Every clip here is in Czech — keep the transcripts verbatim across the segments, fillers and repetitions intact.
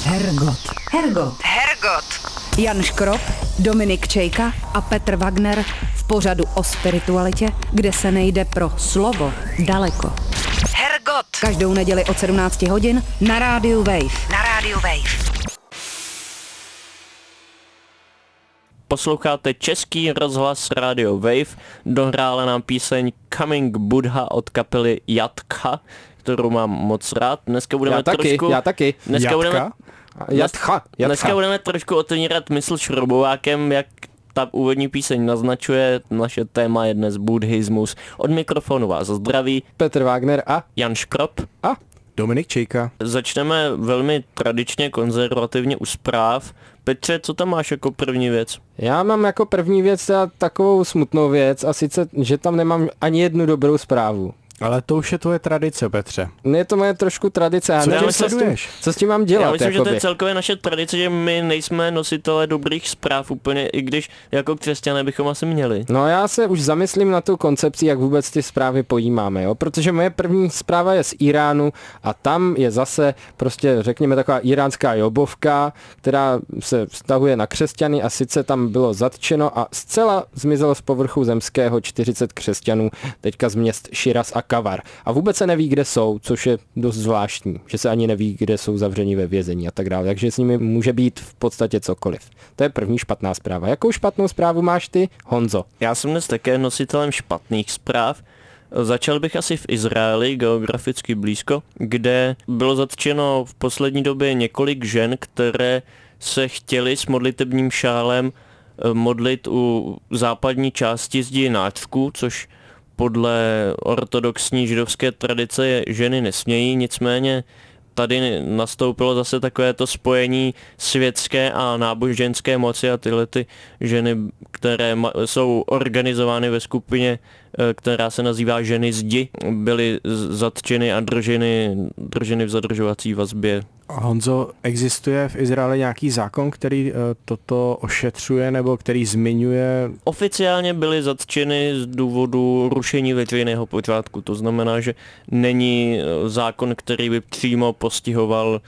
Hergot. Hergot. Hergot. Jan Škrop, Dominik Čejka a Petr Wagner v pořadu o spiritualitě, kde se nejde pro slovo daleko. Hergot. Každou neděli od sedmnáct hodin na rádiu Wave. Na rádiu Wave. Posloucháte Český rozhlas Radio Wave, dohrála nám píseň Coming Buddha od kapely Jatka, kterou mám moc rád. Dneska budeme já taky, trošku... Já taky, Dneska Jatka? budeme, Jatcha, Jatcha. Dneska budeme trošku otevírat mysl šroubovákem, jak ta úvodní píseň naznačuje. Naše téma je dnes buddhismus. Od mikrofonu vás zdraví Petr Wagner a Jan Škrop a Dominik Čejka. Začneme velmi tradičně, konzervativně u zpráv. Petře, co tam máš jako první věc? Já mám jako první věc takovou smutnou věc a sice, že tam nemám ani jednu dobrou zprávu. Ale to už je tvoje tradice, Petře. Je to moje trošku tradice, já co nevím, co s, tím, co s tím mám dělat. Já myslím, jakoby. že to je celkově naše tradice, že my nejsme nositelé dobrých zpráv úplně, i když jako křesťané bychom asi měli. No já se už zamyslím na tu koncepci, jak vůbec ty zprávy pojímáme, jo? Protože moje první zpráva je z Iránu a tam je zase prostě řekněme taková iránská jobovka, která se vztahuje na křesťany a sice tam bylo zatčeno a zcela zmizelo z povrchu zemského čtyřicet křesťanů, teďka z měst Širaz a Kavar. A vůbec se neví, kde jsou, což je dost zvláštní, že se ani neví, kde jsou zavření ve vězení a tak dále. Takže s nimi může být v podstatě cokoliv. To je první špatná zpráva. Jakou špatnou zprávu máš ty, Honzo? Já jsem dnes také nositelem špatných zpráv. Začal bych asi v Izraeli, geograficky blízko, kde bylo zatčeno v poslední době několik žen, které se chtěly s modlitebním šálem modlit u západní části zdi náčku, což podle ortodoxní židovské tradice je ženy nesmějí, nicméně tady nastoupilo zase takové to spojení světské a náboženské moci a tyhle ty ženy, které jsou organizovány ve skupině, která se nazývá Ženy zdi, byly zatčeny a drženy, drženy v zadržovací vazbě. Honzo, existuje v Izraeli nějaký zákon, který toto ošetřuje nebo který zmiňuje? Oficiálně byly zatčeny z důvodu rušení veřejného pořádku. To znamená, že není zákon, který by přímo postihoval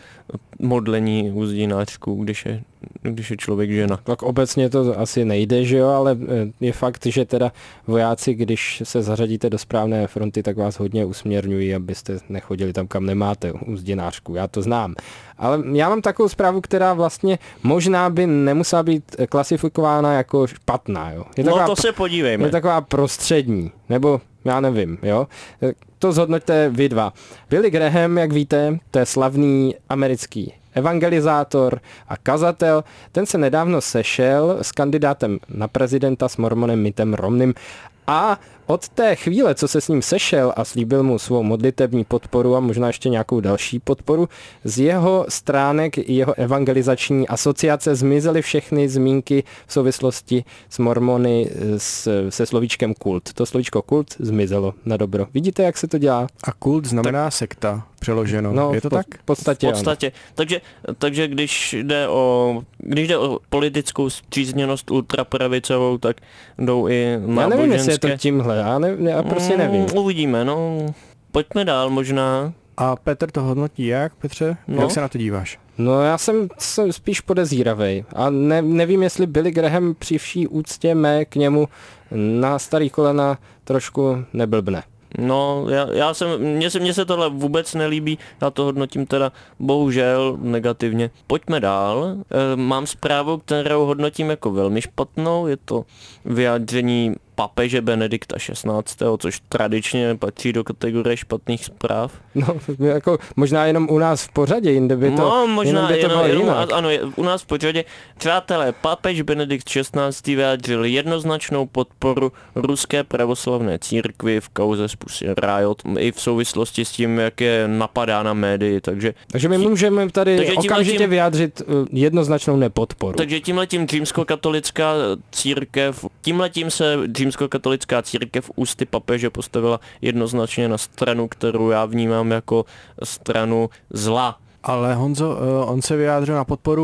modlení u zdináčků, když je, když je člověk žena. Tak obecně to asi nejde, že jo, ale je fakt, že teda vojáci, když se zařadíte do správné fronty, tak vás hodně usměrňují, abyste nechodili tam, kam nemáte, u zdinářků. Já to znám. Ale já mám takovou zprávu, která vlastně možná by nemusela být klasifikována jako špatná, jo. Je no to se podívejme. Je taková prostřední, nebo já nevím, jo. To zhodnoťte vy dva. Billy Graham, jak víte, to je slavný americký evangelizátor a kazatel. Ten se nedávno sešel s kandidátem na prezidenta, s mormonem Mittem Romneym a od té chvíle, co se s ním sešel a slíbil mu svou modlitební podporu a možná ještě nějakou další podporu, z jeho stránek jeho evangelizační asociace zmizely všechny zmínky v souvislosti s mormony s, se slovíčkem kult. To slovíčko kult zmizelo na dobro. Vidíte, jak se to dělá? A kult znamená tak sekta, přeloženo. No, je to po, tak? V podstatě, v podstatě. Takže, takže když jde o když jde o politickou střízněnost ultrapravicovou, tak jdou i náboženské. Já nevím, jestli je to tímhle, já, ne, já prostě nevím. Mm, uvidíme, no. Pojďme dál možná. A Petr to hodnotí jak, Petře? No. Jak se na to díváš? No já jsem, jsem spíš podezíravej a ne, nevím, jestli Billy Graham při vší úctě mé k němu na starý kolena trošku neblbne. No, já, já jsem, mně se, mně se tohle vůbec nelíbí, já to hodnotím teda bohužel negativně. Pojďme dál, e, mám zprávu, kterou hodnotím jako velmi špatnou, je to vyjádření papeže Benedikta šestnáctého, což tradičně patří do kategorie špatných zpráv. No, jako možná jenom u nás v pořadě, jinde by to, no, možná by to jenom, bylo jenom, jinak. ano, u nás v pořadě. Přátelé, papež Benedikt šestnáctý vyjádřil jednoznačnou podporu ruské pravoslavné církvi v kauze z Pussy Riot i v souvislosti s tím, jak je napadána médii, takže... Takže my můžeme tady takže okamžitě tím, vyjádřit jednoznačnou nepodporu. Takže tímhletím římskokatolická církev, tímhletím se římskokatolická církev ústy papeže postavila jednoznačně na stranu, kterou já vnímám jako stranu zla. Ale Honzo, on se vyjádřil na podporu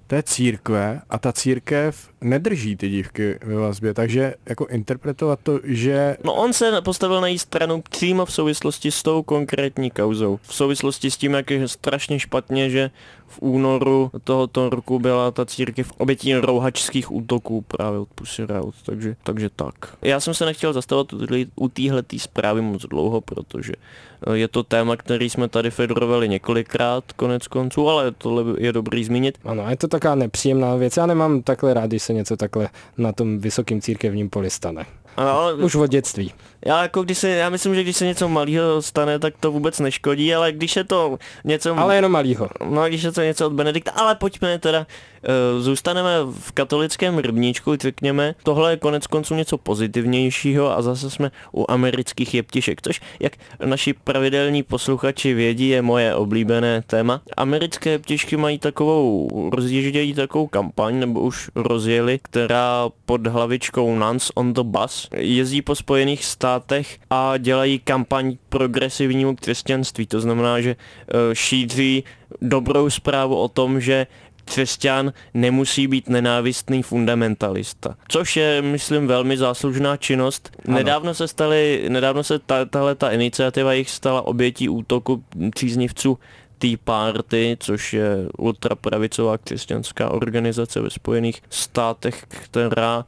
té církve a ta církev nedrží ty dívky ve vazbě, takže jako interpretovat to, že... No on se postavil na její stranu přímo v souvislosti s tou konkrétní kauzou. V souvislosti s tím, jak je strašně špatně, že v únoru tohoto roku byla ta církev obětí rouhačských útoků právě od Pussy Riot, takže, takže tak. Já jsem se nechtěl zastavovat u téhletý zprávy moc dlouho, protože je to téma, který jsme tady federovali několikrát konec konců, ale tohle je dobrý zmínit. Ano, je to taková nepříjemná věc. Já nemám takhle rád, když se něco takhle na tom vysokém církevním poli stane. Ale už od dětství. Já jako když se, já myslím, že když se něco malého stane, tak to vůbec neškodí, ale když je to něco... Ale jenom malýho. No, když je to něco od Benedikta, ale pojďme teda, uh, zůstaneme v katolickém rybníčku, řekněme, tohle je konec konců něco pozitivnějšího a zase jsme u amerických jeptišek, což, jak naši pravidelní posluchači vědí, je moje oblíbené téma. Americké jeptišky mají takovou, rozjíždějí takovou kampaň, nebo už rozjeli, která pod hlavičkou Nuns on the Bus jezdí po Spojených státech a dělají kampaň progresivnímu křesťanství. To znamená, že šíří dobrou zprávu o tom, že křesťan nemusí být nenávistný fundamentalista. Což je, myslím, velmi záslužná činnost. Ano. Nedávno se staly, nedávno se ta, tahle ta iniciativa jich stala obětí útoku příznivců Tea Party, což je ultrapravicová křesťanská organizace ve Spojených státech, která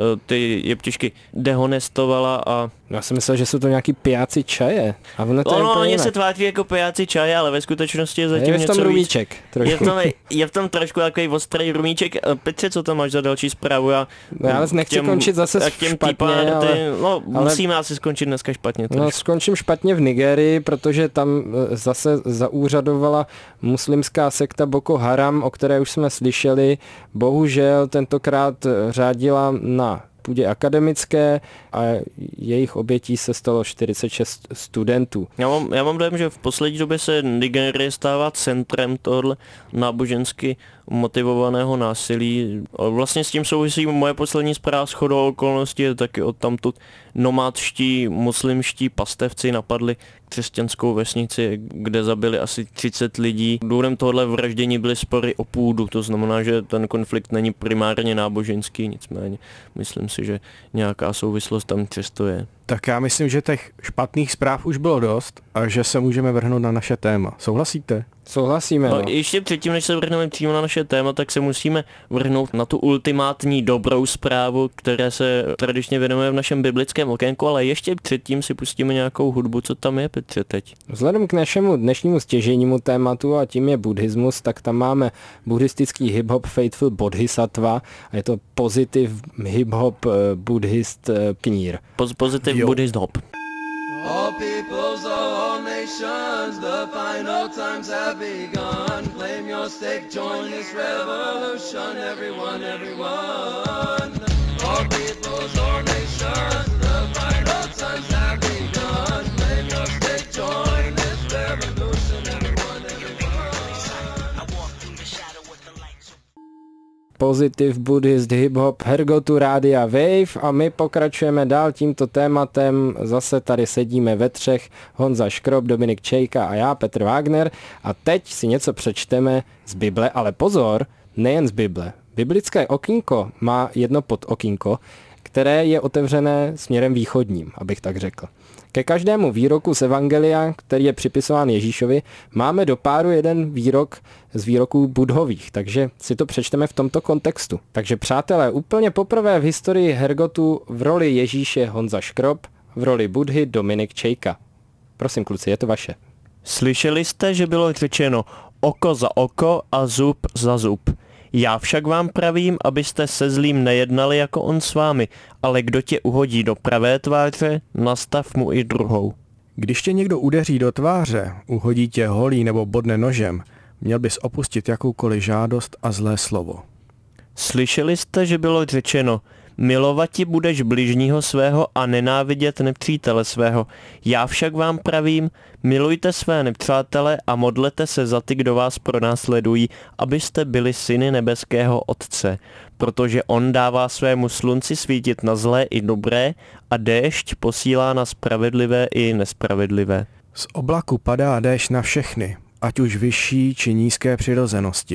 ty jeptišky dehonestovala a... Já jsem myslel, že jsou to nějaký pijáci čaje. A ono to no, je oni se tváří jako pijáci čaje, ale ve skutečnosti je zatím je něco v tom rumíček, víc. Je v tom, je v tom trošku takový ostrý rumíček. Petře, co tam máš za další zprávu? Já, no, já nechci těm, končit zase těm špatně, party, ale, no, ale... musíme asi skončit dneska špatně. No, skončím špatně v Nigerii, protože tam zase zaúřadovala muslimská sekta Boko Haram, o které už jsme slyšeli. Bohužel tentokrát řádila na půdě akademické a jejich obětí se stalo čtyřicet šest studentů. Já mám, já mám dojem, že v poslední době se Nigérie stává centrem tohohle nábožensky motivovaného násilí. Vlastně s tím souvisí moje poslední zpráva shodou okolností, je taky odtamtud nomádští muslimští pastevci napadli křesťanskou vesnici, kde zabili asi třicet lidí. Důvodem tohohle vraždění byly spory o půdu, to znamená, že ten konflikt není primárně náboženský, nicméně myslím si, že nějaká souvislost tam často je. Tak já myslím, že těch špatných zpráv už bylo dost a že se můžeme vrhnout na naše téma. Souhlasíte? Souhlasíme. No. No, ještě předtím, než se vrhneme přímo na naše téma, tak se musíme vrhnout na tu ultimátní dobrou zprávu, které se tradičně věnujeme v našem biblickém okénku, ale ještě předtím si pustíme nějakou hudbu, co tam je, Petře, teď. Vzhledem k našemu dnešnímu stěžejnímu tématu a tím je buddhismus, tak tam máme buddhistický hip-hop Faithful Bodhisattva a je to pozitiv hip-hop uh, buddhist uh, knír. Poz- pozitiv buddhist hop. All peoples, all nations, the final times have begun. Claim your stake, join this revolution, everyone, everyone. All peoples, all nations, the final times have begun. Claim your stake, join this revolution, everyone, everyone. I walk through the shadow with the lights. Pozitiv Buddhist Hip-Hop Hergotu Rádia Wave a my pokračujeme dál tímto tématem. Zase tady sedíme ve třech, Honza Škrob, Dominik Čejka a já, Petr Wagner, a teď si něco přečteme z Bible, ale pozor, nejen z Bible. Biblické okýnko má jedno podokýnko, které je otevřené směrem východním, abych tak řekl. Ke každému výroku z Evangelia, který je připisován Ježíšovi, máme do páru jeden výrok z výroků Budhových, takže si to přečteme v tomto kontextu. Takže přátelé, úplně poprvé v historii Hergotu v roli Ježíše Honza Škrob, v roli Budhy Dominik Čejka. Prosím kluci, je to vaše. Slyšeli jste, že bylo řečeno oko za oko a zub za zub. Já však vám pravím, abyste se zlým nejednali jako on s vámi, ale kdo tě uhodí do pravé tváře, nastav mu i druhou. Když tě někdo udeří do tváře, uhodí tě holí nebo bodne nožem, měl bys opustit jakoukoliv žádost a zlé slovo. Slyšeli jste, že bylo řečeno, milovati budeš bližního svého a nenávidět nepřítele svého. Já však vám pravím, milujte své nepřátele a modlete se za ty, kdo vás pronásledují, abyste byli syny nebeského Otce, protože on dává svému slunci svítit na zlé i dobré a déšť posílá na spravedlivé i nespravedlivé. Z oblaku padá déšť na všechny, ať už vyšší či nízké přirozenosti.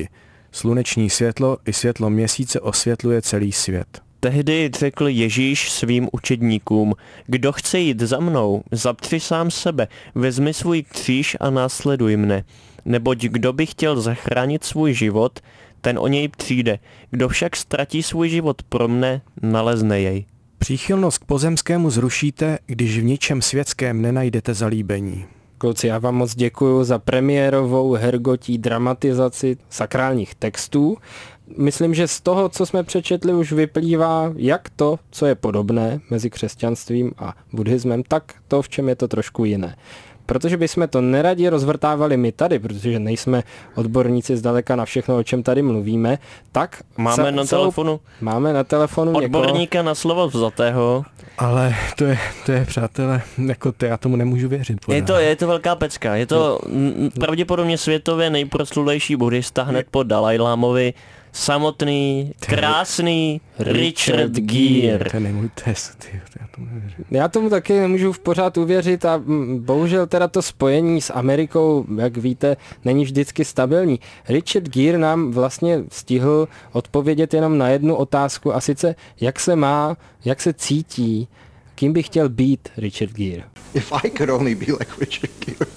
Sluneční světlo i světlo měsíce osvětluje celý svět. Tehdy řekl Ježíš svým učedníkům, kdo chce jít za mnou, zapři sám sebe, vezmi svůj kříž a následuj mne. Neboť kdo by chtěl zachránit svůj život, ten o něj přijde. Kdo však ztratí svůj život pro mne, nalezne jej. Příchylnost k pozemskému zrušíte, když v ničem světském nenajdete zalíbení. Kluci, já vám moc děkuju za premiérovou hergotí dramatizaci sakrálních textů. Myslím, že z toho, co jsme přečetli, už vyplývá jak to, co je podobné mezi křesťanstvím a buddhismem, tak to, v čem je to trošku jiné. Protože bychom to neradi rozvrtávali my tady, protože nejsme odborníci zdaleka na všechno, o čem tady mluvíme, tak... Máme za, na celou, telefonu Máme na telefonu odborníka někoho, na slovo vzatého. Ale to je, to je, přátelé, jako to já tomu nemůžu věřit. Je to, je to velká pecka. Je to m, pravděpodobně světově nejproslulejší buddhista hned po Dalajlámovi. Samotný, krásný Richard Gere. To je nemůj test, tyjo, já tomu nevěřím. Já tomu taky nemůžu v pořád uvěřit a mm, bohužel teda to spojení s Amerikou, jak víte, není vždycky stabilní. Richard Gere nám vlastně stihl odpovědět jenom na jednu otázku a sice jak se má, jak se cítí, kým by chtěl být Richard Gere. If I could only be like Richard Gere.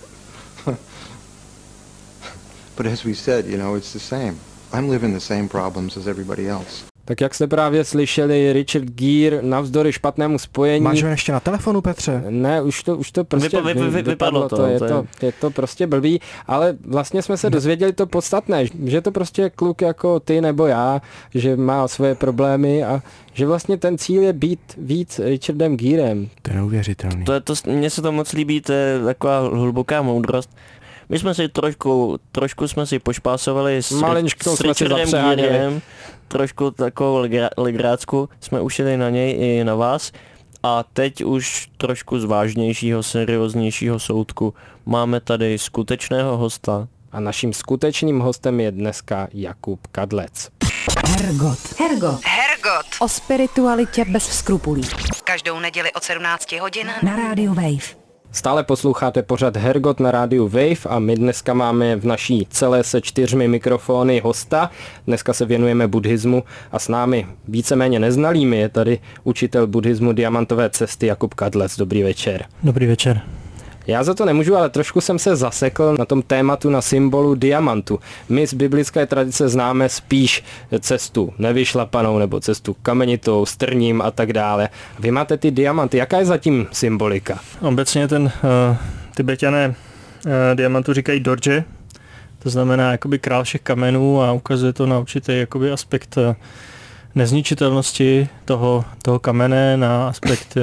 But as we said, you know, it's the same. I'm living the same problems as everybody else. Tak jak jste právě slyšeli, Richard Gere navzdory špatnému spojení... Máš ho ještě na telefonu, Petře? Ne, už to, už to prostě Vypa, vy, vy, vypadlo, vypadlo to. to, je to, je... to je to prostě blbý, ale vlastně jsme se dozvěděli to podstatné, že to prostě kluk jako ty nebo já, že má svoje problémy a že vlastně ten cíl je být víc Richardem Gerem. To je neuvěřitelný. To je to, mně se to moc líbí, to je taková hluboká moudrost. My jsme si trošku, trošku jsme si pošpásovali s, s Richardem Gerem, trošku takovou legrácku jsme ušili na něj i na vás a teď už trošku z vážnějšího, serióznějšího soudku máme tady skutečného hosta. A naším skutečným hostem je dneska Jakub Kadlec. Hergot. Hergot. Hergot. O spiritualitě bez skrupulí. Každou neděli od sedmnácti hodin Na rádiu Wave. Stále posloucháte pořad Hergot na rádiu Wave a my dneska máme v naší celé se čtyřmi mikrofony hosta. Dneska se věnujeme buddhismu a s námi víceméně neznalými je tady učitel buddhismu Diamantové cesty Jakub Kadlec. Dobrý večer. Dobrý večer. Já za to nemůžu, ale trošku jsem se zasekl na tom tématu, na symbolu diamantu. My z biblické tradice známe spíš cestu nevyšlapanou nebo cestu kamenitou, strním a tak dále. Vy máte ty diamanty, jaká je zatím symbolika? Obecně ten uh, Tibetané uh, diamantu říkají dorje, to znamená jakoby král všech kamenů a ukazuje to na určitý jakoby aspekt uh, nezničitelnosti toho, toho kamene, na aspekt uh,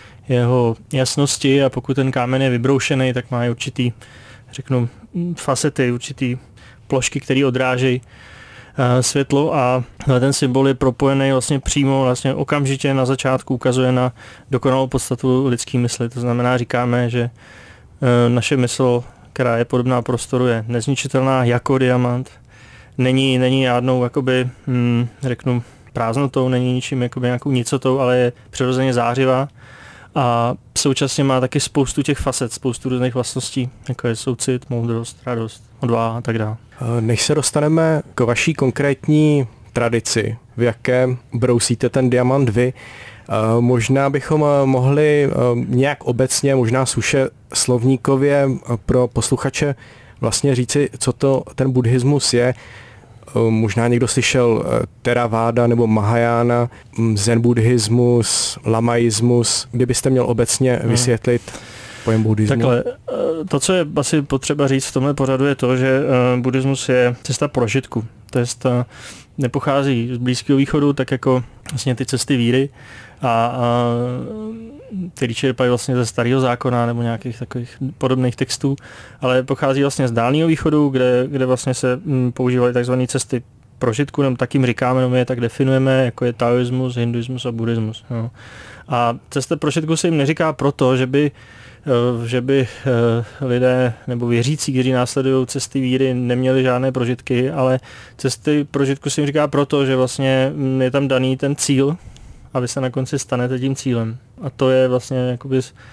jeho jasnosti a pokud ten kámen je vybroušený, tak má určitý, řeknu, facety, určitý plošky, které odrážejí uh, světlo a ten symbol je propojený vlastně přímo, vlastně okamžitě na začátku ukazuje na dokonalou podstatu lidské mysli. To znamená, říkáme, že uh, naše mysl, která je podobná prostoru, je nezničitelná jako diamant. Není, není žádnou, jakoby, hm, řeknu, prázdnotou, není ničím jakoby nějakou nicotou, ale je přirozeně zářivá. A současně má taky spoustu těch facet, spoustu různých vlastností, jako je soucit, moudrost, radost, odvaha a tak dále. Než se dostaneme k vaší konkrétní tradici, v jaké brousíte ten diamant vy, možná bychom mohli nějak obecně, možná suše slovníkově pro posluchače vlastně říci, co to ten buddhismus je. Možná někdo slyšel Theravada nebo Mahayana, zen buddhismus, lamaismus. Kdybyste měl obecně vysvětlit pojem buddhismu? Takhle, to, co je asi potřeba říct v tomhle pořadu, je to, že buddhismus je cesta prožitku. To je nepochází z Blízkého východu, tak jako vlastně ty cesty víry, a, a který čerpají vlastně ze Starého zákona nebo nějakých takových podobných textů, ale pochází vlastně z Dálného východu, kde, kde vlastně se m, používaly takzvané cesty prožitku, nebo tak jim říkáme, nebo je tak definujeme, jako je taoismus, hinduismus a buddhismus. No. A cesta prožitku se jim neříká proto, že by že by lidé nebo věřící, kteří následují cesty víry, neměli žádné prožitky, ale cesty prožitku se jim říká proto, že vlastně je tam daný ten cíl a vy se na konci stanete tím cílem. A to je vlastně jakoby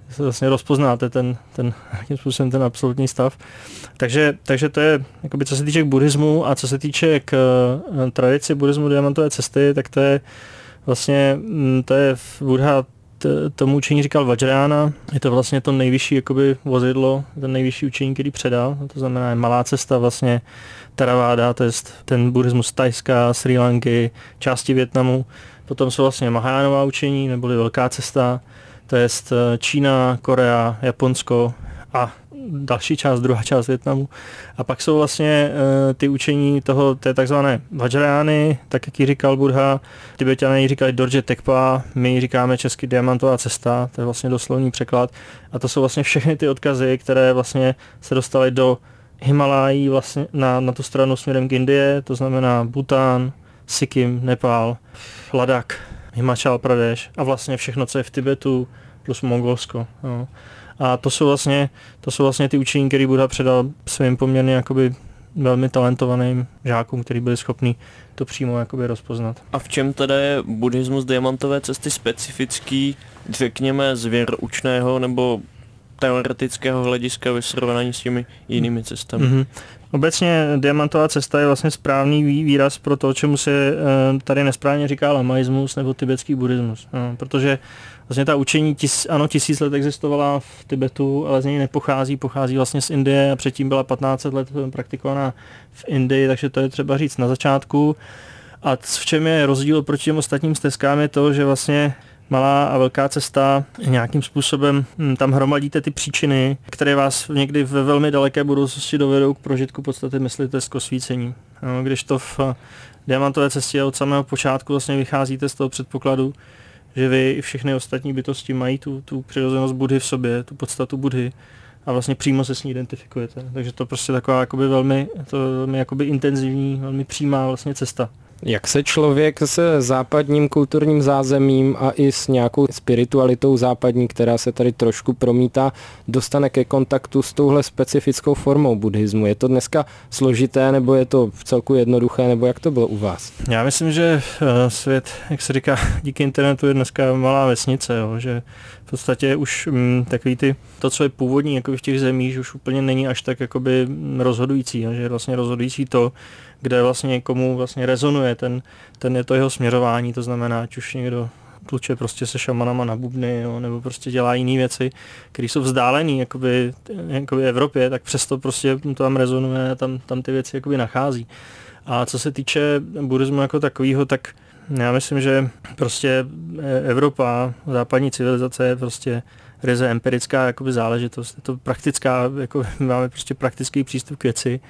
vlastně rozpoznáte ten, ten, jakým způsobem ten absolutní stav. Takže, takže to je, jakoby, co se týče k buddhismu a co se týče k uh, tradici buddhismu diamantové cesty, tak to je vlastně, to je Buddha t, tomu učení říkal Vajrayana, je to vlastně to nejvyšší jakoby vozidlo, ten nejvyšší učení, který předal, to znamená malá cesta vlastně Theravada, to je ten buddhismus Thajska, Srí Lanky, části Vietnamu, potom jsou vlastně Mahajánová učení, neboli velká cesta, to je Čína, Korea, Japonsko a další část, druhá část Vietnamu. A pak jsou vlastně uh, ty učení toho, té takzvané Vajrayány, tak jak ji říkal Buddha, Tibetané ji říkali Dorje Tekpa, my ji říkáme česky diamantová cesta, to je vlastně doslovný překlad. A to jsou vlastně všechny ty odkazy, které vlastně se dostaly do Himalají vlastně na, na tu stranu směrem k Indie, to znamená Bhután, Sikkim, Nepál, Ladakh, Himachal Pradesh a vlastně všechno, co je v Tibetu, plus Mongolsko. No. A to jsou vlastně, to jsou vlastně ty učení, které Buddha předal svým poměrně jakoby velmi talentovaným žákům, kteří byli schopni to přímo jakoby rozpoznat. A v čem teda je buddhismus diamantové cesty specifický, řekněme, z věroučného nebo teoretického hlediska ve srovnání s těmi jinými cestami? Mm-hmm. Obecně diamantová cesta je vlastně správný výraz pro to, čemu se tady nesprávně říká lamaismus nebo tibetský buddhismus. No, protože vlastně ta učení, tis, ano, tisíc let existovala v Tibetu, ale z něj nepochází, pochází vlastně z Indie a předtím byla patnáct set let praktikovaná v Indii, takže to je třeba říct na začátku. A v čem je rozdíl proti těm ostatním stezkám je to, že vlastně malá a velká cesta nějakým způsobem hm, tam hromadíte ty příčiny, které vás někdy ve velmi daleké budoucnosti dovedou k prožitku podstaty myslitelského osvícení. No, když to v diamantové cestě od samého počátku vlastně vycházíte z toho předpokladu, že vy i všechny ostatní bytosti mají tu, tu přirozenost Buddhy v sobě, tu podstatu Buddhy a vlastně přímo se s ní identifikujete. Takže to prostě taková jakoby velmi, to velmi jakoby intenzivní, velmi přímá vlastně cesta. Jak se člověk se západním kulturním zázemím a i s nějakou spiritualitou západní, která se tady trošku promítá, dostane ke kontaktu s touhle specifickou formou buddhismu? Je to dneska složité, nebo je to v celku jednoduché, nebo jak to bylo u vás? Já myslím, že svět, jak se říká, díky internetu je dneska malá vesnice, jo, že v podstatě už m, takový ty, to, co je původní jako v těch zemích, už úplně není až tak jakoby rozhodující, jo, že je vlastně rozhodující to, kde vlastně někomu vlastně rezonuje ten, ten je to jeho směřování, to znamená, ať už někdo tluče prostě se šamanama na bubny, jo, nebo prostě dělá jiné věci, které jsou vzdálené jakoby, jakoby Evropě, tak přesto prostě to tam rezonuje a tam, tam ty věci jakoby nachází. A co se týče buddhismu jako takového, tak já myslím, že prostě Evropa, západní civilizace je prostě ryze empirická jakoby záležitost, je to praktická, jako máme prostě praktický přístup k věci.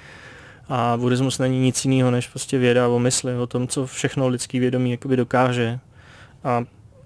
A buddhismus není nic jiného než prostě věda o mysli, o tom, co všechno lidský vědomí jakoby dokáže. A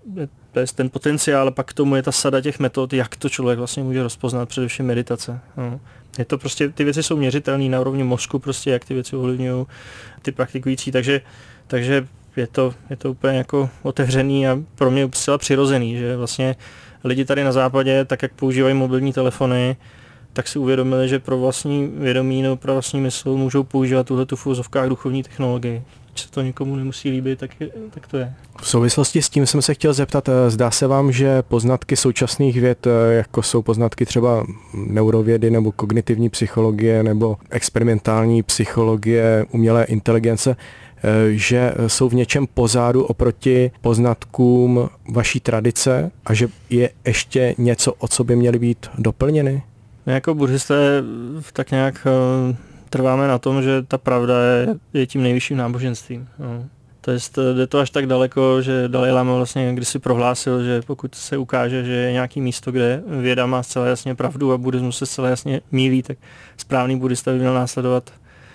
to je ten potenciál, a pak k tomu je ta sada těch metod, jak to člověk vlastně může rozpoznat, především meditace. No. Je to prostě, ty věci jsou měřitelné na úrovni mozku, prostě jak ty věci ovlivňují ty praktikující, takže, takže je to, je to úplně jako otevřený a pro mě zcela přirozený, že vlastně lidi tady na západě, tak jak používají mobilní telefony, tak si uvědomili, že pro vlastní vědomí nebo pro vlastní mysl můžou používat tuhletu v uvozovkách duchovní technologii. Když se to někomu nemusí líbit, tak, je, tak to je. V souvislosti s tím jsem se chtěl zeptat, zdá se vám, že poznatky současných věd, jako jsou poznatky třeba neurovědy nebo kognitivní psychologie nebo experimentální psychologie, umělé inteligence, že jsou v něčem pozadu oproti poznatkům vaší tradice a že je ještě něco, o co by měly být doplněny? My jako buddhisté tak nějak uh, trváme na tom, že ta pravda je, je tím nejvyšším náboženstvím. No. To je, jde to až tak daleko, že Dalaj Lama vlastně kdysi prohlásil, že pokud se ukáže, že je nějaký místo, kde věda má zcela jasně pravdu a buddhismus se zcela jasně mýlí, tak správný buddhista by měl následovat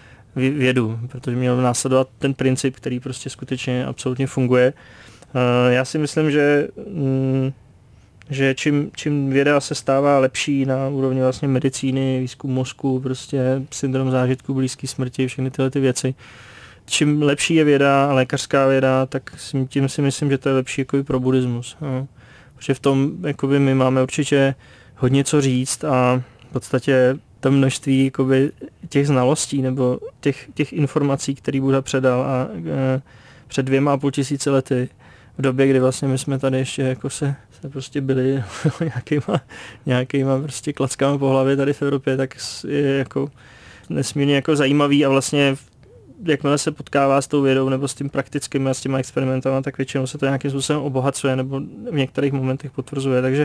vědu, protože měl následovat ten princip, který prostě skutečně absolutně funguje. Uh, já si myslím, že mm, že čím, čím věda se stává lepší na úrovni vlastně medicíny, výzkum mozku, prostě syndrom zážitku blízké smrti, všechny tyhle ty věci. Čím lepší je věda, lékařská věda, tak tím si myslím, že to je lepší jako i pro buddhismus. No. Protože v tom jakoby my máme určitě hodně co říct a v podstatě to množství jakoby těch znalostí nebo těch, těch informací, které Buddha předal a, e, před dvěma a půl tisíci lety v době, kdy vlastně my jsme tady ještě jako se, se prostě byli nějakýma, nějakýma prostě klackama po hlavě tady v Evropě, tak je jako nesmírně jako zajímavý a vlastně jakmile se potkává s tou vědou nebo s tím praktickým a s těma experimentama, tak většinou se to nějakým způsobem obohacuje nebo v některých momentech potvrzuje. Takže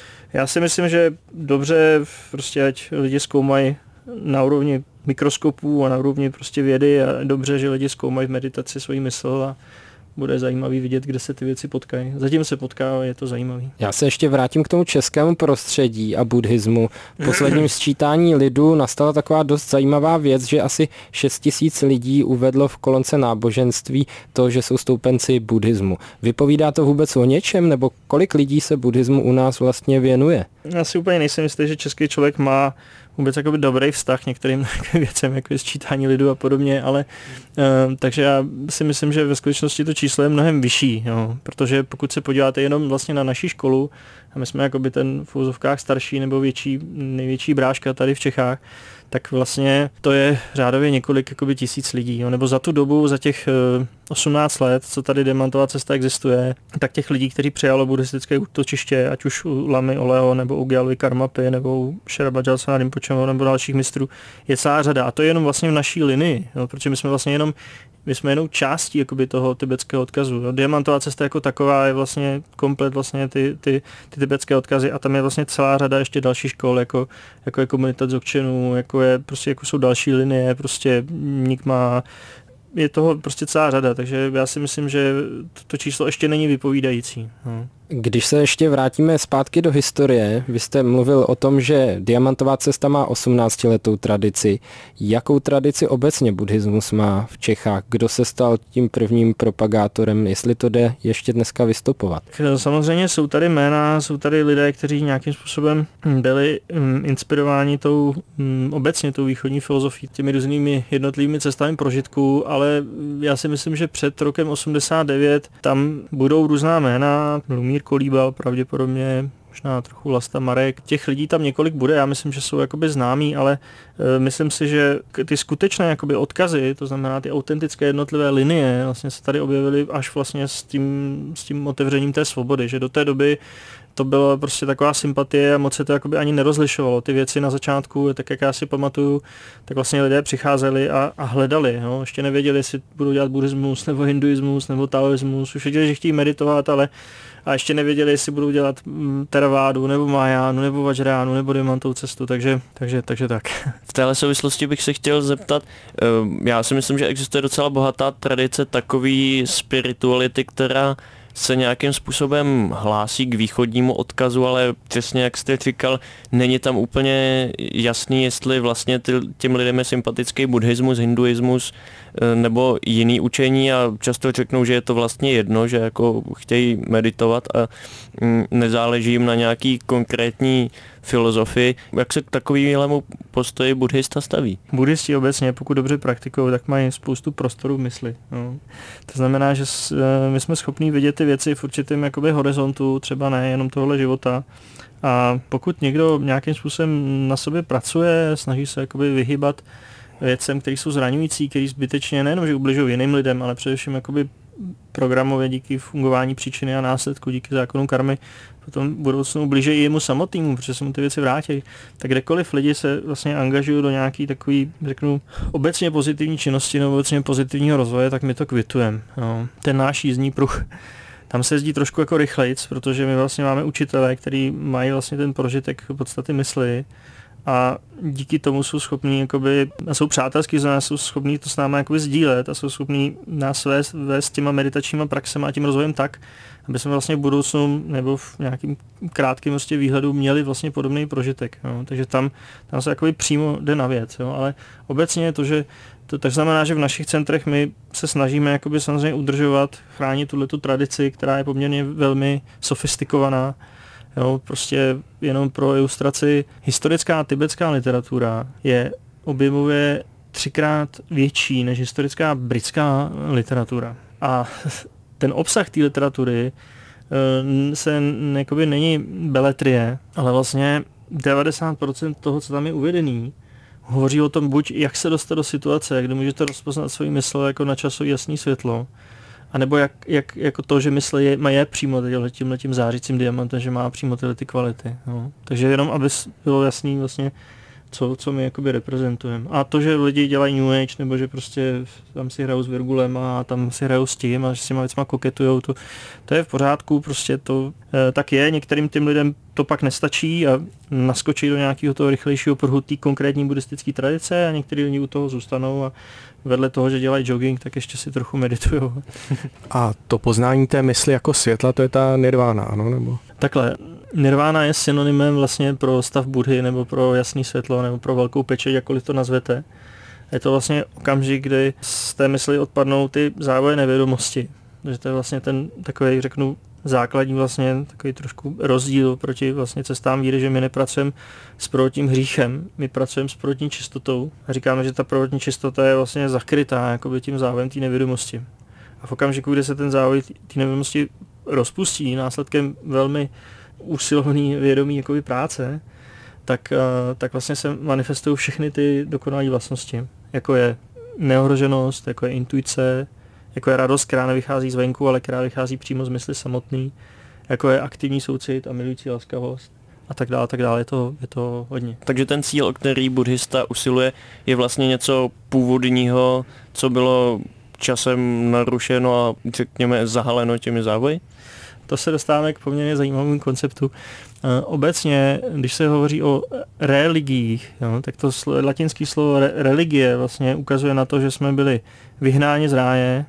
já si myslím, že dobře prostě ať lidi zkoumají na úrovni mikroskopů a na úrovni prostě vědy a dobře, že lidi zkoumají v meditaci svoji mysl a bude zajímavý vidět, kde se ty věci potkají. Zatím se potká, je to zajímavý. Já se ještě vrátím k tomu českému prostředí a buddhismu. V posledním sčítání lidu nastala taková dost zajímavá věc, že asi šest tisíc lidí uvedlo v kolonce náboženství to, že jsou stoupenci buddhismu. Vypovídá to vůbec o něčem, nebo kolik lidí se buddhismu u nás vlastně věnuje? Já si úplně nejsem jistý, že český člověk má vůbec jakoby dobrý vztah k některým věcem, jako je sčítání lidu a podobně, ale uh, takže já si myslím, že ve skutečnosti to číslo je mnohem vyšší, jo, protože pokud se podíváte jenom vlastně na naší školu, a my jsme jakoby ten v úzovkách starší nebo větší, největší bráška tady v Čechách, tak vlastně to je řádově několik jakoby tisíc lidí, jo, nebo za tu dobu, za těch uh, osmnáct let, co tady Diamantová cesta existuje, tak těch lidí, kteří přijalo buddhistické útočiště, ať už u Lamy Oleo, nebo u Gyalvy Karmapy, nebo u Sheraba Jalsana Rinpocheho, nebo dalších mistrů, je celá řada. A to je jenom vlastně v naší linii, jo, protože my jsme vlastně jenom my jsme jenom částí jakoby toho tibetského odkazu. Jo. Diamantová cesta jako taková je vlastně komplet vlastně ty, ty, ty tibetské odkazy a tam je vlastně celá řada ještě dalších škol, jako, jako je komunita Dzogchenů, jako je prostě jako jsou další linie, prostě Nyingma, je toho prostě celá řada, takže já si myslím, že to, to číslo ještě není vypovídající. No. Když se ještě vrátíme zpátky do historie, vy jste mluvil o tom, že Diamantová cesta má osmnáctiletou tradici. Jakou tradici obecně buddhismus má v Čechách? Kdo se stal tím prvním propagátorem? Jestli to jde ještě dneska vystopovat? Samozřejmě jsou tady jména, jsou tady lidé, kteří nějakým způsobem byli um, inspirováni tou um, obecně tou východní filozofií, těmi různými jednotlivými cestami prožitků, ale já si myslím, že před rokem osmdesát devět tam budou různá jména, Lumír Kolíbal pravděpodobně, možná trochu Vlasta Marek. Těch lidí tam několik bude, já myslím, že jsou jakoby známí, ale e, myslím si, že ty skutečné jakoby odkazy, to znamená ty autentické jednotlivé linie, vlastně se tady objevily až vlastně s tím, s tím otevřením té svobody, že do té doby to byla prostě taková sympatie a moc se to jakoby ani nerozlišovalo. Ty věci na začátku, tak jak já si pamatuju, tak vlastně lidé přicházeli a, a hledali. Jo? Ještě nevěděli, jestli budou dělat buddhismus, nebo hinduismus, nebo taoismus. Už věděli, že chtějí meditovat, ale a ještě nevěděli, jestli budou dělat teravádu, nebo majánu, nebo vajránu, nebo diamantovou cestu, takže, takže, takže tak. V téhle souvislosti bych se chtěl zeptat, já si myslím, že existuje docela bohatá tradice takový spirituality, která se nějakým způsobem hlásí k východnímu odkazu, ale přesně jak jste říkal, není tam úplně jasný, jestli vlastně ty, těm lidem je sympatický buddhismus, hinduismus nebo jiný učení a často řeknou, že je to vlastně jedno, že jako chtějí meditovat a nezáleží jim na nějaký konkrétní filozofii. Jak se k takovému postoji buddhista staví? Buddhisti obecně, pokud dobře praktikují, tak mají spoustu prostoru v mysli. No. To znamená, že my jsme schopní vidět ty věci v určitém jakoby horizontu, třeba ne jenom tohle života. A pokud někdo nějakým způsobem na sobě pracuje, snaží se jakoby vyhýbat věcem, které jsou zraňující, který zbytečně nejenom, že ubližují jiným lidem, ale především jakoby programově díky fungování příčiny a následku, díky zákonu karmy, potom v budoucnu ubližují i jemu samotnému, protože se mu ty věci vrátí. Tak kdekoliv lidi se vlastně angažují do nějaký takový, řeknu, obecně pozitivní činnosti nebo obecně pozitivního rozvoje, tak my to kvitujeme. No. Ten náš jízdní pruh, tam se jezdí trošku jako rychlejc, protože my vlastně máme učitele, který mají vlastně ten prožitek podstaty mysli, a díky tomu jsou schopní, jakoby, a jsou přátelský, za nás jsou schopní to s námi jakoby sdílet a jsou schopní nás vést, vést těma meditačníma praxemi a tím rozvojem tak, aby jsme vlastně v budoucnu nebo v nějakým krátkém vlastně výhledu měli vlastně podobný prožitek. Jo. Takže tam, tam se jakoby přímo jde na věc. Jo. Ale obecně je to, že to tak znamená, že v našich centrech my se snažíme jakoby samozřejmě udržovat, chránit tuhletu tradici, která je poměrně velmi sofistikovaná. Jo, prostě jenom pro ilustraci, historická tibetská literatura je objemově třikrát větší než historická britská literatura. A ten obsah té literatury se jakoby není beletrie, ale vlastně devadesát procent toho, co tam je uvedený, hovoří o tom buď, jak se dostat do situace, kde můžete rozpoznat svůj mysl jako na časový jasný světlo, A nebo jak, jak jako to, že mysl je, má je přímo tímhle tím zářícím diamantem, že má přímo tyhle ty kvality. No. Takže jenom, aby bylo jasný vlastně, co, co my jakoby reprezentujeme. A to, že lidi dělají New Age, nebo že prostě tam si hrajou s Virgulem a tam si hrajou s tím a že s těma věcma koketujou, to, to je v pořádku, prostě to e, tak je. Některým těm lidem to pak nestačí a naskočí do nějakého toho rychlejšího pruhu té konkrétní buddhistické tradice a někteří lidi u toho zůstanou a vedle toho, že dělají jogging, tak ještě si trochu meditujou. A to poznání té mysli jako světla, to je ta nirvána, ano? Nebo? Takhle, nirvána je synonymem vlastně pro stav Buddhy, nebo pro jasný světlo, nebo pro velkou pečeť, jakkoliv to nazvete. Je to vlastně okamžik, kdy z té mysli odpadnou ty závoje nevědomosti. Takže to je vlastně ten takový, řeknu, základní vlastně takový trošku rozdíl proti vlastně cestám víry, že my nepracujeme s prvotním hříchem, my pracujeme s prvotní čistotou a říkáme, že ta prvotní čistota je vlastně zakrytá jakoby tím závojem té nevědomosti. A v okamžiku, kdy se ten závoj té nevědomosti rozpustí následkem velmi usilovný vědomí jakoby práce, tak, tak vlastně se manifestují všechny ty dokonalé vlastnosti, jako je neohroženost, jako je intuice, jako je radost, která nevychází zvenku, ale která vychází přímo z mysli samotný, jako je aktivní soucit a milující laskavost a tak dále, tak dále, je to, je to hodně. Takže ten cíl, o který buddhista usiluje, je vlastně něco původního, co bylo časem narušeno a řekněme zahaleno těmi závoji? To se dostáváme k poměrně zajímavému konceptu. E, obecně, když se hovoří o religiích, jo, tak to slo, latinské slovo re, religie vlastně ukazuje na to, že jsme byli vyhnáni z ráje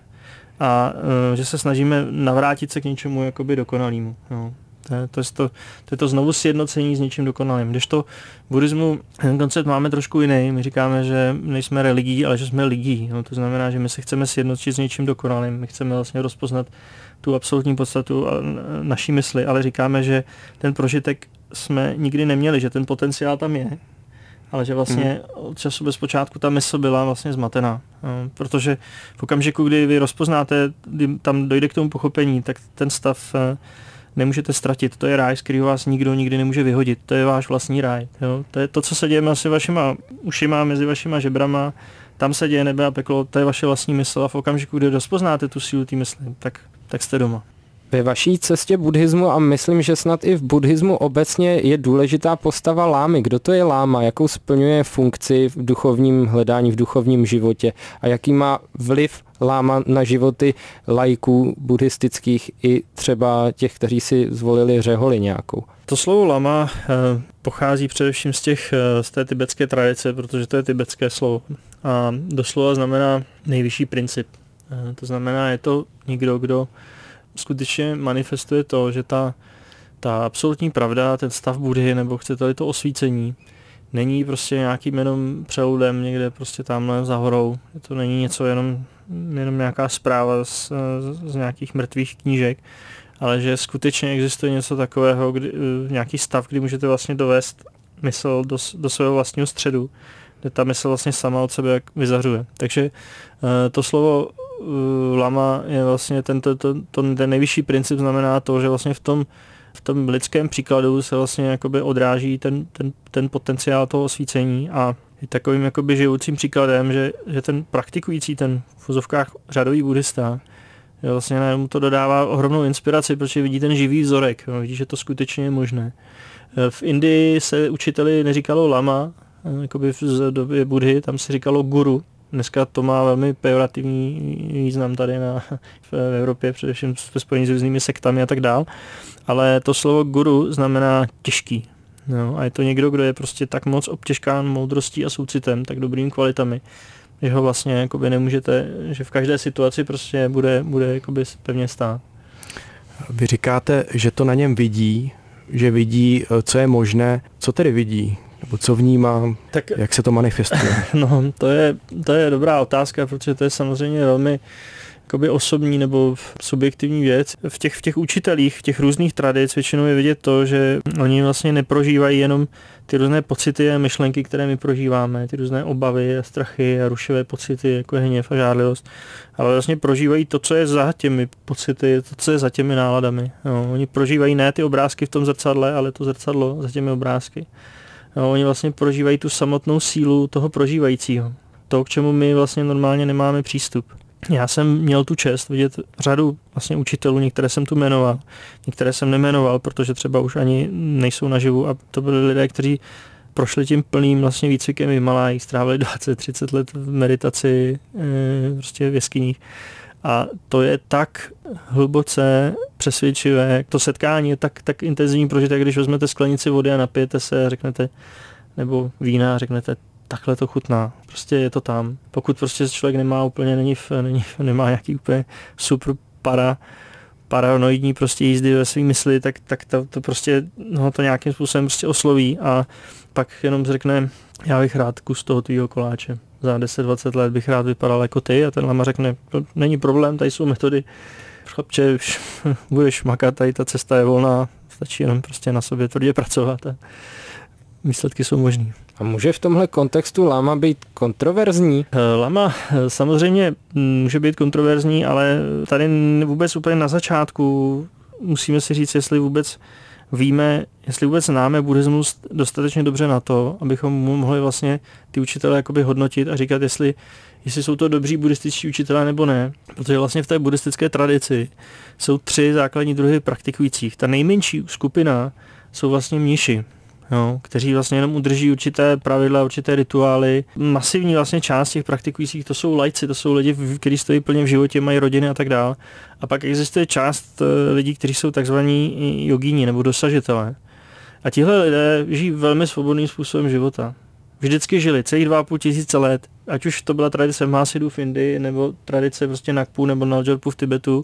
a e, že se snažíme navrátit se k něčemu jakoby dokonalému. Jo. To, je, to, je to, to je to znovu sjednocení s něčím dokonalým. Když to v buddhismu ten koncept máme trošku jiný. My říkáme, že nejsme religií, ale že jsme lidí. Jo. To znamená, že my se chceme sjednotit s něčím dokonalým. My chceme vlastně rozpoznat tu absolutní podstatu naší mysli, ale říkáme, že ten prožitek jsme nikdy neměli, že ten potenciál tam je, ale že vlastně od času bez počátku ta mysl byla vlastně zmatená. Protože v okamžiku, kdy vy rozpoznáte, kdy tam dojde k tomu pochopení, tak ten stav nemůžete ztratit. To je ráj, z kterého vás nikdo nikdy nemůže vyhodit. To je váš vlastní ráj. Jo? To je to, co se děje mezi vašima ušima, mezi vašima žebrama, tam se děje nebe a peklo, to je vaše vlastní mysl a v okamžiku, kdy rozpoznáte tu sílu té mysli, tak, tak jste doma. Ve vaší cestě buddhismu a myslím, že snad i v buddhismu obecně je důležitá postava lámy. Kdo to je láma? Jakou splňuje funkci v duchovním hledání, v duchovním životě? A jaký má vliv láma na životy laiků buddhistických i třeba těch, kteří si zvolili řeholi nějakou? To slovo lama eh, pochází především z, těch, eh, z té tibetské tradice, protože to je tibetské slovo. A doslova znamená nejvyšší princip. Eh, to znamená, je to někdo, kdo skutečně manifestuje to, že ta, ta absolutní pravda, ten stav Buddhy, nebo chcete-li to osvícení, není prostě nějakým jenom přeludem někde prostě tamhle za horou. To není něco jenom, jenom nějaká zpráva z, z nějakých mrtvých knížek, ale že skutečně existuje něco takového, kdy, nějaký stav, kdy můžete vlastně dovést mysl do, do svého vlastního středu, kde ta mysl vlastně sama od sebe vyzařuje. Takže to slovo lama je vlastně ten, to, to, to, ten nejvyšší princip, znamená to, že vlastně v tom, v tom lidském příkladu se vlastně jakoby odráží ten, ten, ten potenciál toho osvícení a je takovým jakoby živoucím příkladem, že, že ten praktikující, ten v uvozovkách řadový buddhista, je vlastně mu to dodává ohromnou inspiraci, protože vidí ten živý vzorek, no, vidí, že to skutečně je možné. V Indii se učiteli neříkalo lama, jakoby v době Buddhy, tam se říkalo guru. Dneska to má velmi pejorativní význam tady na, v Evropě, především ve spojení s různými sektami a tak dál. Ale to slovo guru znamená těžký. No, a je to někdo, kdo je prostě tak moc obtěžkán moudrostí a soucitem, tak dobrými kvalitami, že ho vlastně jakoby nemůžete, že v každé situaci prostě bude, bude jakoby pevně stát. Vy říkáte, že to na něm vidí, že vidí, co je možné. Co tedy vidí? Nebo co vnímá, tak, jak se to manifestuje? No, to je, to je dobrá otázka, protože to je samozřejmě velmi jakoby osobní nebo subjektivní věc. V těch, v těch učitelích, v těch různých tradic většinou je vidět to, že oni vlastně neprožívají jenom ty různé pocity a myšlenky, které my prožíváme, ty různé obavy a strachy a rušivé pocity, jako je hněv a žárlivost, ale vlastně prožívají to, co je za těmi pocity, to, co je za těmi náladami. No, oni prožívají ne ty obrázky v tom zrcadle, ale to zrcadlo za těmi obrázky. No, oni vlastně prožívají tu samotnou sílu toho prožívajícího. To, k čemu my vlastně normálně nemáme přístup. já jsem měl tu čest vidět řadu vlastně učitelů, některé jsem tu jmenoval, některé jsem nemenoval, protože třeba už ani nejsou naživu a to byli lidé, kteří prošli tím plným vlastně výcvikem v Himalájích, strávili dvacet třicet let v meditaci, prostě v jeskyních. A to je tak hluboce přesvědčivé, to setkání je tak, tak intenzivní prožitek, když vezmete sklenici vody a napijete se a řeknete, nebo vína a řeknete, takhle to chutná, prostě je to tam. Pokud prostě člověk nemá úplně, není, není nemá nějaký úplně super para, paranoidní prostě jízdy ve svý mysli, tak, tak to, to prostě no, to nějakým způsobem prostě osloví a pak jenom řekne, já bych rád kus toho tvýho koláče. Za deset dvacet let bych rád vypadal jako ty a ten lama řekne, není problém, tady jsou metody, chlapče, už budeš makat, tady ta cesta je volná, stačí jenom prostě na sobě tvrdě pracovat a výsledky jsou možný. A může v tomhle kontextu lama být kontroverzní? Lama samozřejmě může být kontroverzní, ale tady vůbec úplně na začátku musíme si říct, jestli vůbec víme, jestli vůbec známe buddhismus dostatečně dobře na to, abychom mohli vlastně ty učitele jakoby hodnotit a říkat, jestli, jestli jsou to dobří buddhističtí učitelé nebo ne. Protože vlastně v té buddhistické tradici jsou tři základní druhy praktikujících. Ta nejmenší skupina jsou vlastně mniši, jo, kteří vlastně jenom udrží určité pravidla, určité rituály. Masivní vlastně část těch praktikujících, to jsou laici, to jsou lidi, kteří stojí plně v životě, mají rodiny a tak dále. A pak existuje část lidí, kteří jsou takzvaní jogíni nebo dosažitelé. A tihle lidé žijí velmi svobodným způsobem života. Vždycky žili celých dva a půl tisíce let, ať už to byla tradice v Másidu v Indii, nebo tradice prostě Nakpu nebo Naljarpu v Tibetu.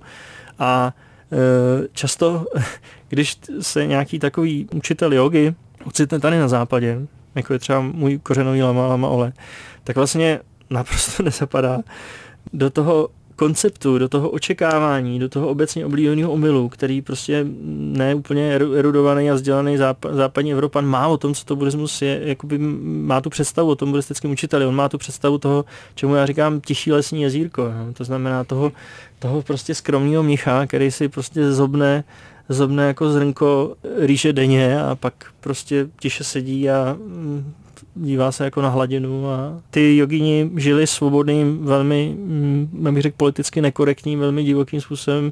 A e, často, když se nějaký takový učitel jogy ocitne tady na západě, jako je třeba můj kořenový lama, lama Ole, tak vlastně naprosto nezapadá do toho konceptu, do toho očekávání, do toho obecně oblíbeného omylu, který prostě ne úplně erudovaný a vzdělaný západ, západní Evropan má o tom, co to buddhismus je, jakoby má tu představu o tom buddhistickém učiteli, on má tu představu toho, čemu já říkám tichý lesní jezírko, no? To znamená toho, toho prostě skromného mnicha, který si prostě zobne zobne jako zrnko rýže denně a pak prostě tiše sedí a dívá se jako na hladinu a ty jogíni žili svobodným, velmi, jak bych řekl, politicky nekorektním, velmi divokým způsobem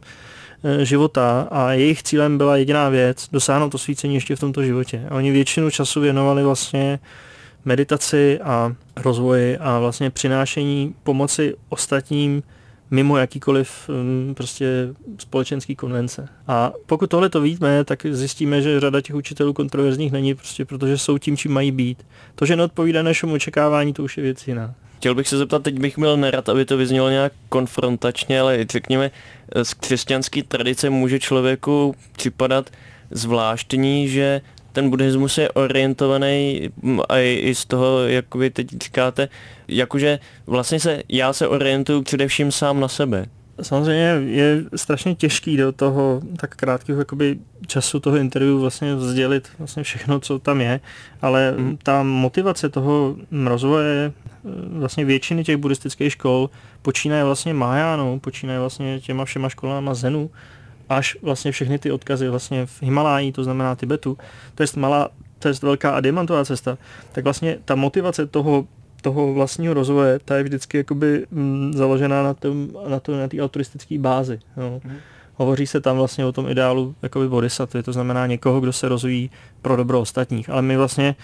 života a jejich cílem byla jediná věc, dosáhnout osvícení ještě v tomto životě. A oni většinu času věnovali vlastně meditaci a rozvoji a vlastně přinášení pomoci ostatním mimo jakýkoliv um, prostě společenský konvence. A pokud tohle to víme, tak zjistíme, že řada těch učitelů kontroverzních není prostě, protože jsou tím, čím mají být. To, že neodpovídá našemu očekávání, to už je věc jiná. Chtěl bych se zeptat, teď bych měl nerad, aby to vyznělo nějak konfrontačně, ale řekněme, z křesťanské tradice může člověku připadat zvláštní, že ten buddhismus je orientovaný a i z toho, jak vy teď říkáte, jakože vlastně se, já se orientuju především sám na sebe. Samozřejmě je strašně těžký do toho tak krátkého jakoby času toho interview vlastně sdělit vlastně všechno, co tam je, ale hmm. ta motivace toho rozvoje vlastně většiny těch buddhistických škol počínaje vlastně Mahajánou, počínaje vlastně těma všema školama Zenu, až vlastně všechny ty odkazy vlastně v Himaláji, to znamená Tibetu, to je malá, to je velká a diamantová cesta, tak vlastně ta motivace toho, toho vlastního rozvoje, ta je vždycky jakoby m, založená na tom, na to, na té altruistické bázi. Jo. Mm. Hovoří se tam vlastně o tom ideálu jakoby bodhisattvy, to znamená někoho, kdo se rozvíjí pro dobro ostatních, ale my vlastně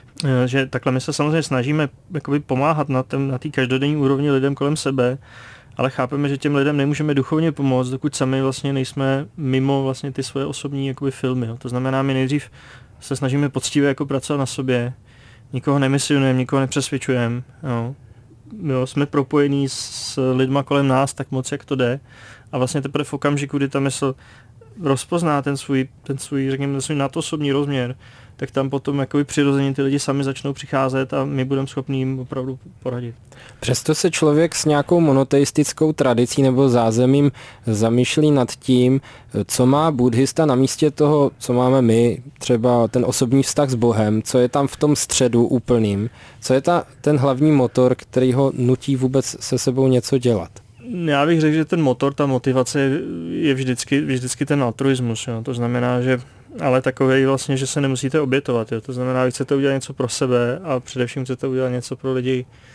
že takhle my se samozřejmě snažíme jakoby pomáhat na té na každodenní úrovni lidem kolem sebe, ale chápeme, že těm lidem nemůžeme duchovně pomoct, dokud sami vlastně nejsme mimo vlastně ty svoje osobní jakoby filmy. Jo. To znamená, my nejdřív se snažíme poctivě jako pracovat na sobě, nikoho nemisionujeme, nikoho nepřesvědčujeme. Jo. Jo, jsme propojení s lidma kolem nás tak moc, jak to jde. A vlastně teprve v okamžiku, kdy ta mysl rozpozná ten svůj, ten svůj, řekněme, ten svůj nadosobní rozměr, tak tam potom jakoby přirozeně ty lidi sami začnou přicházet a my budeme schopni jim opravdu poradit. Přesto se člověk s nějakou monoteistickou tradicí nebo zázemím zamýšlí nad tím, co má buddhista na místě toho, co máme my, třeba ten osobní vztah s Bohem, co je tam v tom středu úplným, co je ta, ten hlavní motor, který ho nutí vůbec se sebou něco dělat. Já bych řekl, že ten motor, ta motivace je vždycky, vždycky ten altruismus. Jo. To znamená, že ale takovej vlastně, že se nemusíte obětovat. Jo. To znamená, že chcete udělat něco pro sebe a především chcete udělat něco pro lidi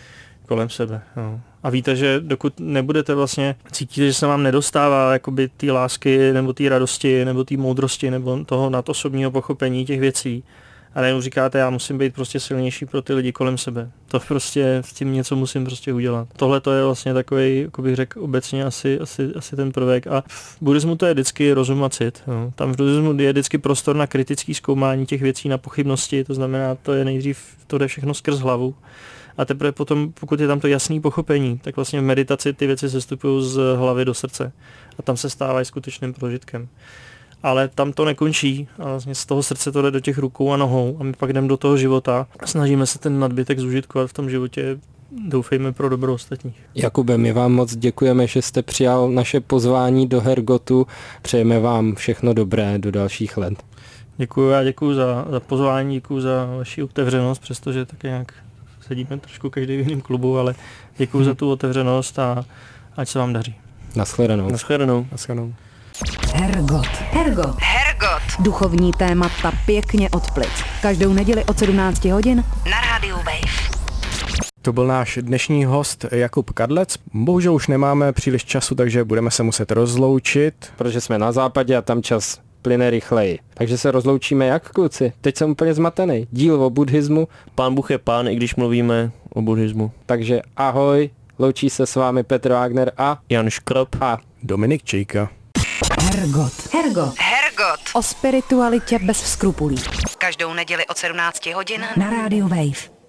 kolem sebe. Jo. A víte, že dokud nebudete vlastně cítit, že se vám nedostává jakoby té lásky, nebo té radosti, nebo té moudrosti, nebo toho nadosobního pochopení těch věcí, a najednou říkáte, já musím být prostě silnější pro ty lidi kolem sebe. To prostě s tím něco musím prostě udělat. Tohle to je vlastně takový, jako bych řekl obecně asi, asi, asi ten prvek. A v buddhismu to je vždycky rozum a cit. Jo. Tam v buddhismu je vždycky prostor na kritické zkoumání těch věcí, na pochybnosti, to znamená, to je nejdřív, to jde všechno skrz hlavu. A teprve potom, pokud je tam to jasné pochopení, tak vlastně v meditaci ty věci sestupují z hlavy do srdce. A tam se stávají skutečným prožitkem. Ale tam to nekončí a vlastně z toho srdce to jde do těch rukou a nohou a my pak jdeme do toho života a snažíme se ten nadbytek zužitkovat v tom životě, doufejme pro dobro ostatních. Jakube, my vám moc děkujeme, že jste přijal naše pozvání do Hergotu, přejeme vám všechno dobré do dalších let. Děkuji a děkuji za, za pozvání, děkuji za vaši otevřenost, přestože tak nějak sedíme trošku každý v jiném klubu, ale děkuji hmm. za tu otevřenost a ať se vám daří. Naschledanou. Naschledanou. Naschledanou. Hergot. Hergot. Hergot Duchovní témata pěkně od plic. Každou neděli od sedmnácti hodin na rádiu Wave. To byl náš dnešní host Jakub Kadlec. Bohužel už nemáme příliš času, takže budeme se muset rozloučit. Protože jsme na západě a tam čas plyne rychleji. Takže se rozloučíme jak, kluci? Teď jsem úplně zmatený. Díl o buddhismu. Pán Bůh je pán, i když mluvíme o buddhismu. Takže ahoj, loučí se s vámi Petr Wagner a Jan Škrop a Dominik Čejka. Hergot. Hergot. Hergot O spiritualitě bez skrupulí. každou neděli od sedmnácti hodin Na rádiu Wave.